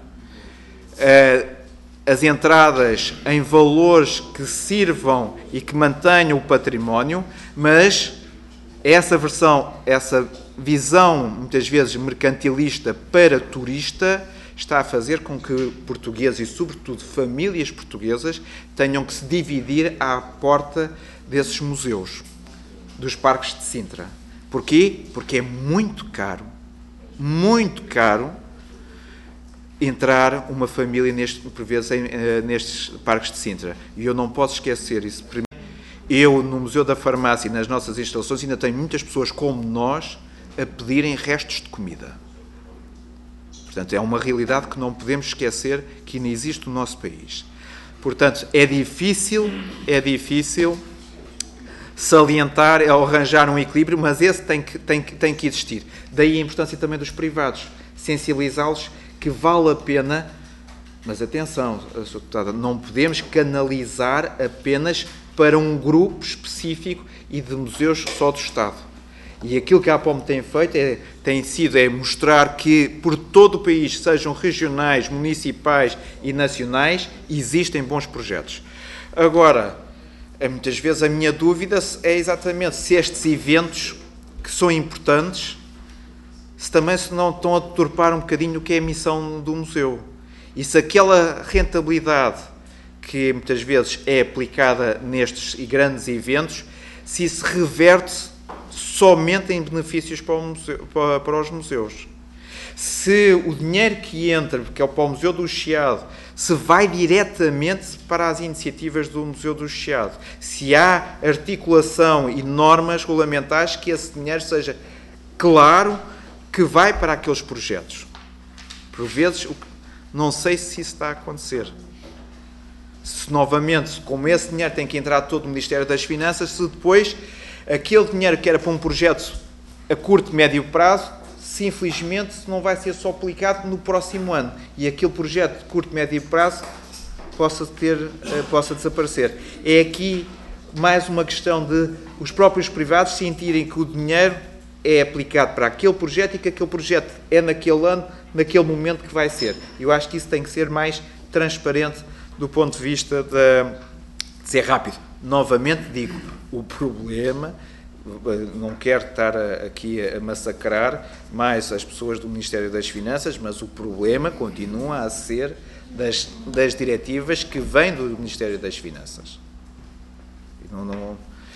Speaker 2: uh, as entradas em valores que sirvam e que mantenham o património, mas essa versão, essa visão muitas vezes mercantilista para turista está a fazer com que portugueses e sobretudo famílias portuguesas tenham que se dividir à porta desses museus, dos parques de Sintra. Porquê? Porque é muito caro, muito caro entrar uma família, neste, por vezes, em, uh, nestes parques de Sintra. E eu não posso esquecer isso. Eu, no Museu da Farmácia e nas nossas instalações, ainda tenho muitas pessoas como nós a pedirem restos de comida. Portanto, é uma realidade que não podemos esquecer que ainda existe no nosso país. Portanto, é difícil, é difícil salientar, arranjar um equilíbrio, mas esse tem que, tem, que, tem que existir. Daí a importância também dos privados, sensibilizá-los que vale a pena, mas atenção, senhora Deputada, não podemos canalizar apenas para um grupo específico e de museus só do Estado. E aquilo que a APOM tem feito é, tem sido é mostrar que por todo o país, sejam regionais, municipais e nacionais, existem bons projetos. Agora, muitas vezes a minha dúvida é exatamente se estes eventos, que são importantes, se também se não estão a deturpar um bocadinho o que é a missão do museu. E se aquela rentabilidade que muitas vezes é aplicada nestes grandes eventos, se isso reverte somente em benefícios para, o museu, para, para os museus. Se o dinheiro que entra, que é para o Museu do Chiado, se vai diretamente para as iniciativas do Museu do Chiado, se há articulação e normas regulamentares que esse dinheiro seja claro que vai para aqueles projetos. Por vezes, não sei se isso está a acontecer. Se novamente, como esse dinheiro tem que entrar todo no Ministério das Finanças, se depois aquele dinheiro que era para um projeto a curto, médio prazo, se infelizmente não vai ser só aplicado no próximo ano e aquele projeto de curto, médio prazo possa, ter, possa desaparecer. É aqui mais uma questão de os próprios privados sentirem que o dinheiro é aplicado para aquele projeto e que aquele projeto é naquele ano, naquele momento que vai ser. Eu acho que isso tem que ser mais transparente do ponto de vista de, de ser rápido. Novamente digo, o problema, não quero estar aqui a massacrar mais as pessoas do Ministério das Finanças, mas o problema continua a ser das, das diretivas que vêm do Ministério das Finanças. E, não, não,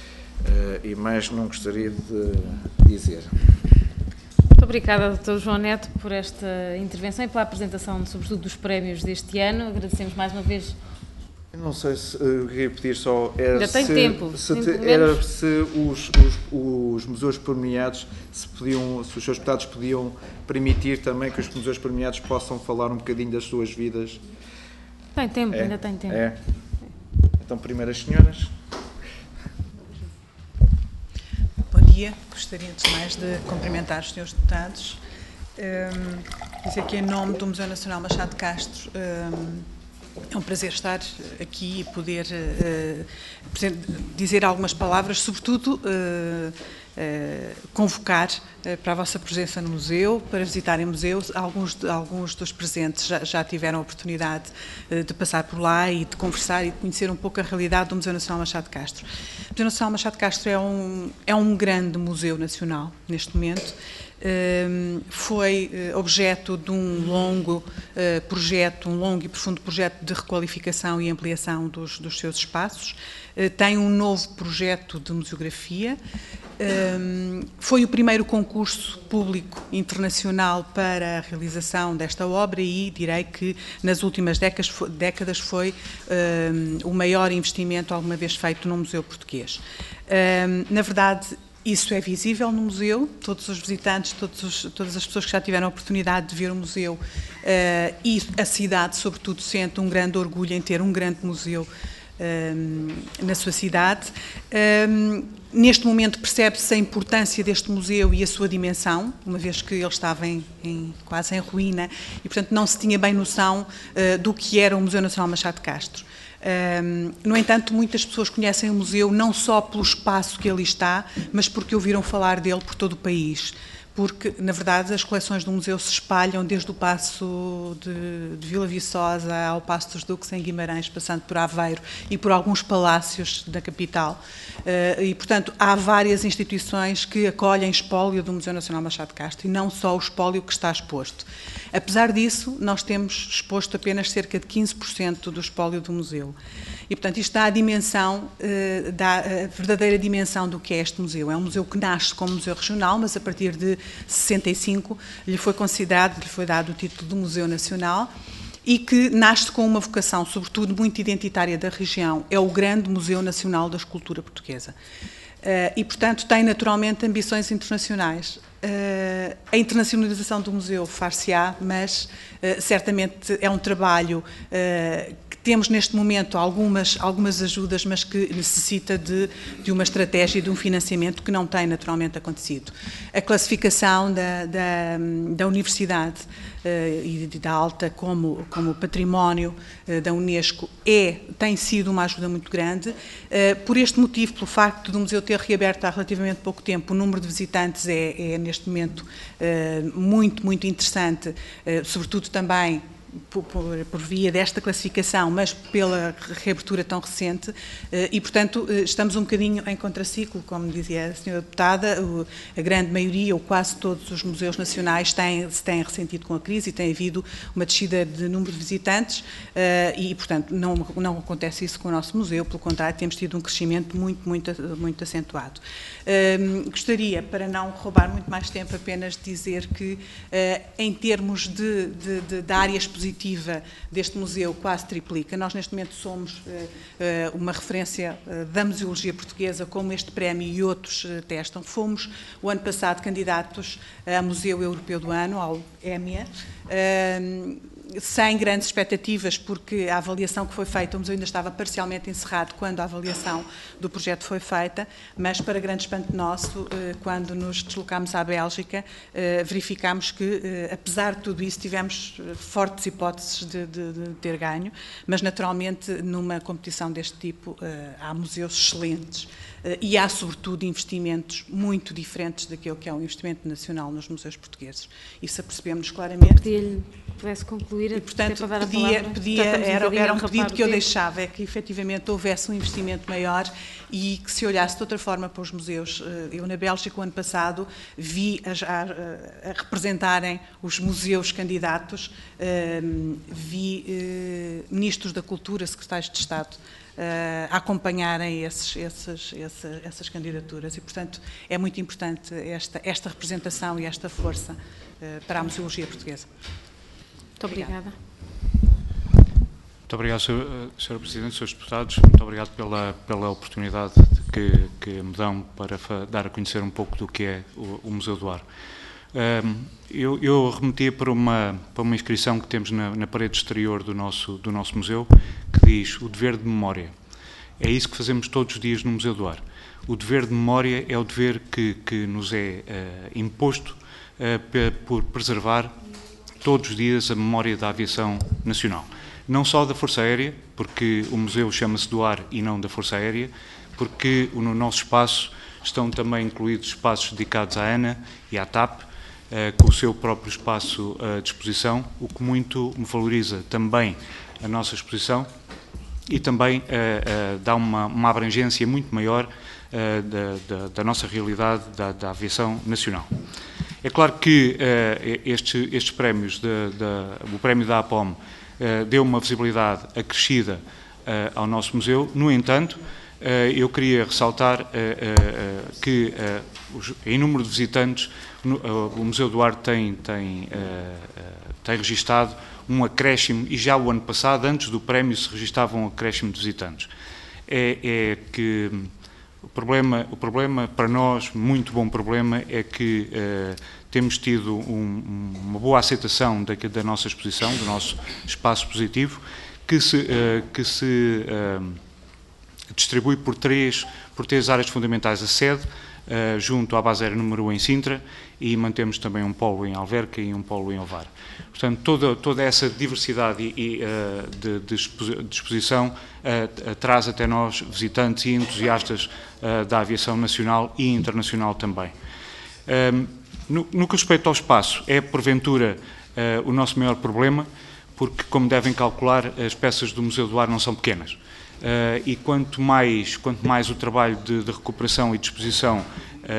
Speaker 2: e mais não gostaria de dizer.
Speaker 1: Muito obrigada, doutor João Neto, por esta intervenção e pela apresentação, sobretudo, dos prémios deste ano. Agradecemos mais uma vez.
Speaker 2: Eu não sei se eu queria pedir só. Era
Speaker 1: Ainda tem
Speaker 2: se,
Speaker 1: tempo.
Speaker 2: Se te, era se os, os, os museus premiados, se, podiam, se os seus deputados podiam permitir também que os museus premiados possam falar um bocadinho das suas vidas.
Speaker 1: Tem tempo,
Speaker 2: é,
Speaker 1: ainda tem tempo.
Speaker 2: É. Então, primeiras senhoras.
Speaker 7: Bom dia. dia. Gostaria, antes de mais, de cumprimentar os senhores deputados. Um, dizer que, em nome do Museu Nacional Machado de Castro, um, é um prazer estar aqui e poder uh, dizer algumas palavras, sobretudo uh, uh, convocar uh, para a vossa presença no museu, para visitarem o museu. Alguns, de, alguns dos presentes já, já tiveram a oportunidade uh, de passar por lá e de conversar e de conhecer um pouco a realidade do Museu Nacional Machado de Castro. O Museu Nacional Machado de Castro é um, é um grande museu nacional, neste momento. Uh, foi uh, objeto de um longo uh, projeto, um longo e profundo projeto de requalificação e ampliação dos, dos seus espaços. Uh, tem um novo projeto de museografia. Uh, foi o primeiro concurso público internacional para a realização desta obra e direi que nas últimas décadas foi, décadas foi uh, o maior investimento alguma vez feito num museu português. Uh, na verdade, isso é visível no museu, todos os visitantes, todos os, todas as pessoas que já tiveram a oportunidade de ver o museu uh, e a cidade, sobretudo, sente um grande orgulho em ter um grande museu uh, na sua cidade. Uh, neste momento percebe-se a importância deste museu e a sua dimensão, uma vez que ele estava em, em, quase em ruína e, portanto, não se tinha bem noção uh, do que era o Museu Nacional Machado de Castro. Um, no entanto, muitas pessoas conhecem o museu não só pelo espaço que ali está, mas porque ouviram falar dele por todo o país. Porque, na verdade, as coleções do museu se espalham desde o Paço de, de Vila Viçosa ao Paço dos Duques em Guimarães, passando por Aveiro e por alguns palácios da capital. Uh, e, portanto, há várias instituições que acolhem espólio do Museu Nacional Machado de Castro e não só o espólio que está exposto. Apesar disso, nós temos exposto apenas cerca de quinze por cento do espólio do museu. E, portanto, isto dá a dimensão, uh, dá a verdadeira dimensão do que é este museu. É um museu que nasce como museu regional, mas a partir de sessenta e cinco lhe foi considerado, lhe foi dado o título de Museu Nacional e que nasce com uma vocação, sobretudo muito identitária da região. É o grande Museu Nacional da Escultura Portuguesa. Uh, e, portanto, tem naturalmente ambições internacionais. Uh, a internacionalização do museu far-se-á, mas uh, certamente é um trabalho uh, que temos neste momento algumas, algumas ajudas, mas que necessita de, de uma estratégia e de um financiamento que não tem naturalmente acontecido. A classificação da, da, da universidade uh, e da alta como, como património uh, da Unesco é, tem sido uma ajuda muito grande. Uh, por este motivo, pelo facto do museu ter reaberto há relativamente pouco tempo, o número de visitantes é, é neste momento uh, muito, muito interessante, uh, sobretudo também Por, por, por via desta classificação, mas pela reabertura tão recente e, portanto, estamos um bocadinho em contraciclo, como dizia a senhora deputada, a grande maioria, ou quase todos os museus nacionais têm, se têm ressentido com a crise e tem havido uma descida de número de visitantes e, portanto, não, não acontece isso com o nosso museu, pelo contrário, temos tido um crescimento muito, muito, muito acentuado. Gostaria, para não roubar muito mais tempo, apenas dizer que, em termos de, de, de, de área expositiva deste museu quase triplica. Nós, neste momento, somos uh, uh, uma referência uh, da museologia portuguesa, como este prémio e outros uh, testam. Fomos, o ano passado, candidatos a Museu Europeu do Ano, ao EMEA, uh, sem grandes expectativas, porque a avaliação que foi feita, o museu ainda estava parcialmente encerrado quando a avaliação do projeto foi feita, mas, para grande espanto nosso, quando nos deslocámos à Bélgica, verificámos que, apesar de tudo isso, tivemos fortes hipóteses de, de, de ter ganho, mas, naturalmente, numa competição deste tipo, há museus excelentes e há, sobretudo, investimentos muito diferentes daquilo que é o investimento nacional nos museus portugueses. Isso apercebemos claramente.
Speaker 1: Pedia-lhe que pudesse concluir.
Speaker 7: E, portanto, pedia, pedia, era, um era um pedido que eu deixava, é que efetivamente houvesse um investimento maior e que se olhasse de outra forma para os museus. Eu, na Bélgica, o ano passado, vi a, a, a representarem os museus candidatos, vi ministros da Cultura, secretários de Estado, a acompanharem esses, esses, essas, essas candidaturas e, portanto, é muito importante esta, esta representação e esta força para a museologia portuguesa.
Speaker 1: Muito obrigada.
Speaker 8: Muito obrigado, senhora Presidente, senhores deputados. Muito obrigado pela, pela oportunidade que, que me dão para dar a conhecer um pouco do que é o, o Museu do Ar. Um, eu, eu remetia para uma, para uma inscrição que temos na, na parede exterior do nosso, do nosso museu, que diz o dever de memória. É isso que fazemos todos os dias no Museu do Ar. O dever de memória é o dever que, que nos é uh, imposto uh, por preservar todos os dias a memória da aviação nacional. Não só da Força Aérea, porque o museu chama-se do ar e não da Força Aérea, porque no nosso espaço estão também incluídos espaços dedicados à ANA e à TAP, uh, com o seu próprio espaço à disposição, o que muito valoriza também a nossa exposição e também uh, uh, dá uma, uma abrangência muito maior uh, da, da, da nossa realidade da, da aviação nacional. É claro que uh, este, estes prémios, de, de, o prémio da APOM, uh, deu uma visibilidade acrescida uh, ao nosso museu. No entanto, uh, eu queria ressaltar uh, uh, uh, que uh, os, em número de visitantes, no, uh, o Museu do Ar tem, tem, uh, uh, tem registado um acréscimo, e já o ano passado, antes do prémio, se registava um acréscimo de visitantes. É, é que o problema, o problema, para nós, muito bom problema, é que uh, temos tido um, uma boa aceitação da, da nossa exposição, do nosso espaço expositivo, que se, uh, que se uh, distribui por três, por três áreas fundamentais: a sede, uh, junto à base aérea número um em Sintra, e mantemos também um polo em Alverca e um polo em Ovar. Portanto, toda, toda essa diversidade e, e, uh, de, de exposição uh, uh, traz até nós visitantes e entusiastas uh, da aviação nacional e internacional também. Um, no, no que respeita ao espaço, é porventura uh, o nosso maior problema, porque, como devem calcular, as peças do Museu do Ar não são pequenas. Uh, e quanto mais, quanto mais o trabalho de, de recuperação e de exposição uh,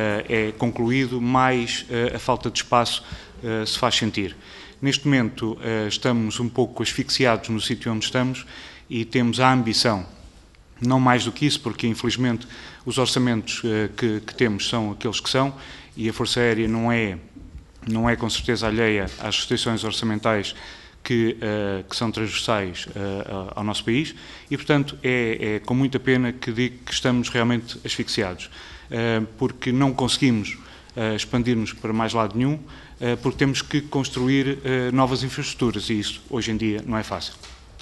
Speaker 8: é concluído, mais uh, a falta de espaço uh, se faz sentir. Neste momento uh, estamos um pouco asfixiados no sítio onde estamos e temos a ambição, não mais do que isso, porque infelizmente os orçamentos uh, que, que temos são aqueles que são, e a Força Aérea não é, não é com certeza alheia às restrições orçamentais que, uh, que são transversais uh, ao nosso país, e portanto é, é com muita pena que digo que estamos realmente asfixiados, uh, porque não conseguimos uh, expandir-nos para mais lado nenhum, uh, porque temos que construir uh, novas infraestruturas, e isso hoje em dia não é fácil.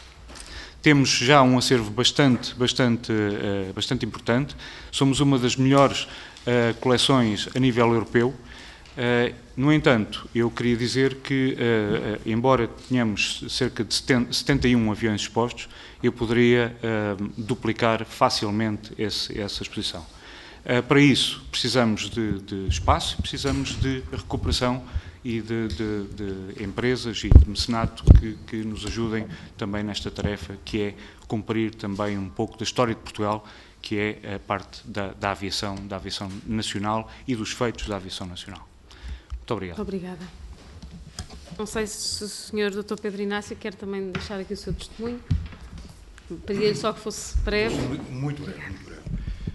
Speaker 8: Temos já um acervo bastante, bastante, uh, bastante importante, somos uma das melhores uh, coleções a nível europeu. Uh, no entanto, eu queria dizer que, uh, uh, embora tenhamos cerca de setenta e um aviões expostos, eu poderia uh, duplicar facilmente esse, essa exposição. Uh, para isso, precisamos de, de espaço, precisamos de recuperação e de, de, de empresas e de mecenato que, que nos ajudem também nesta tarefa, que é cumprir também um pouco da história de Portugal, que é a parte da, da aviação, da aviação nacional e dos feitos da aviação nacional. Muito obrigado.
Speaker 1: Obrigada. Não sei se o senhor doutor Pedro Inácio quer também deixar aqui o seu testemunho. Pedia-lhe só que fosse breve.
Speaker 9: Muito breve, muito breve.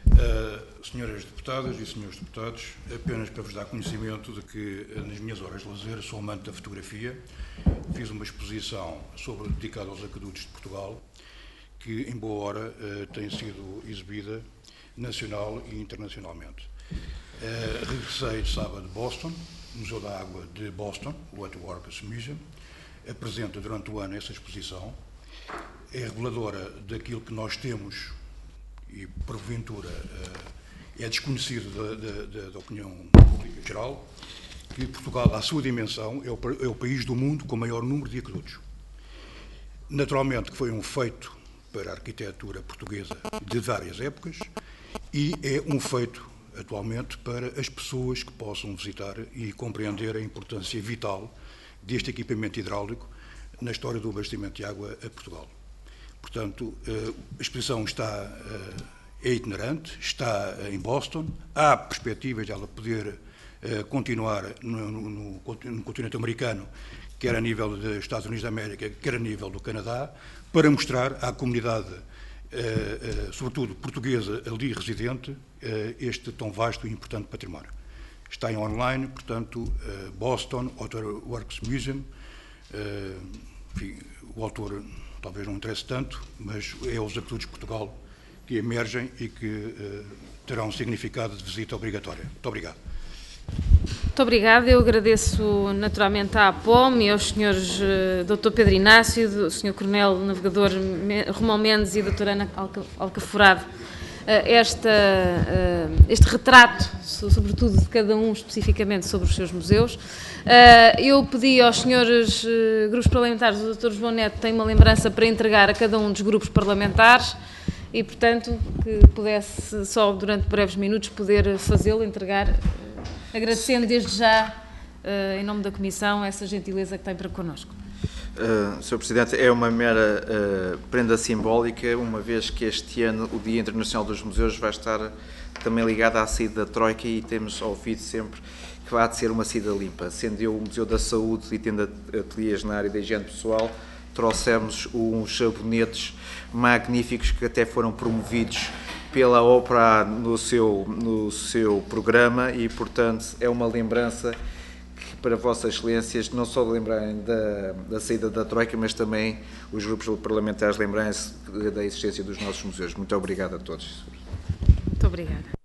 Speaker 9: Uh, senhoras deputadas e senhores deputados, apenas para vos dar conhecimento de que, nas minhas horas de lazer, sou amante da fotografia. Fiz uma exposição sobre, dedicada aos aquedutos de Portugal, que, em boa hora, uh, tem sido exibida nacional e internacionalmente. Uh, regressei de sábado de Boston, Museu da Água de Boston, o Waterworks Museum, apresenta durante o ano essa exposição. É reveladora daquilo que nós temos e, porventura, é desconhecido da, da, da opinião pública geral, que Portugal, à sua dimensão, é o, é o país do mundo com o maior número de aquedutos. Naturalmente que foi um feito para a arquitetura portuguesa de várias épocas e é um feito atualmente para as pessoas que possam visitar e compreender a importância vital deste equipamento hidráulico na história do abastecimento de água a Portugal. Portanto, a exposição está, é itinerante, está em Boston, há perspectivas de ela poder continuar no, no, no continente americano, quer a nível dos Estados Unidos da América, quer a nível do Canadá, para mostrar à comunidade Uh, uh, sobretudo portuguesa ali residente, uh, este tão vasto e importante património. Está em online, portanto, uh, Boston Waterworks Museum, uh, enfim, o autor talvez não interesse tanto, mas é os aquedutos de Portugal que emergem e que uh, terão um significado de visita obrigatória. Muito obrigado.
Speaker 1: Muito obrigada. Eu agradeço naturalmente à APOM e aos senhores uh, doutor Pedro Inácio, o senhor Coronel Navegador Romão Mendes e a doutora Ana Alca, Alcaforado esta, este retrato, sobretudo de cada um especificamente sobre os seus museus. Eu pedi aos senhores grupos parlamentares, o doutor João Neto tem uma lembrança para entregar a cada um dos grupos parlamentares e, portanto, que pudesse só durante breves minutos poder fazê-lo, entregar, agradecendo desde já, em nome da Comissão, essa gentileza que tem para connosco.
Speaker 2: Uh, senhor Presidente, é uma mera uh, prenda simbólica, uma vez que este ano o Dia Internacional dos Museus vai estar também ligado à saída da Troika e temos ouvido sempre que vai de ser uma saída limpa. Sendo eu o Museu da Saúde e tendo ateliês na área da higiene pessoal, trouxemos uns sabonetes magníficos que até foram promovidos pela Ópera no seu, no seu programa e, portanto, é uma lembrança para Vossas Excelências, não só lembrarem da, da saída da Troika, mas também os grupos parlamentares lembrarem-se da existência dos nossos museus. Muito obrigado a todos.
Speaker 1: Muito obrigada.